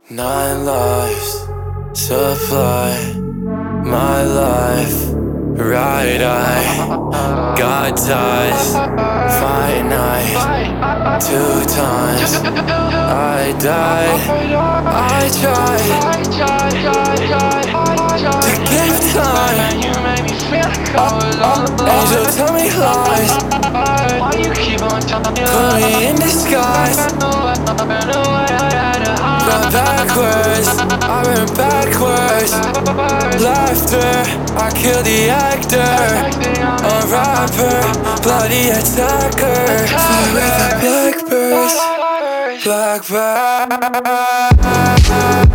Nine lives supply my life. Right eye got ties, finite. Two times I died. I tried to give time. Angel, tell me lies. Put me in disguise. Run backwards, I ran backwards. Laughter, I kill the actor. A rapper, bloody attacker. Fly with the blackbirds, blackbird.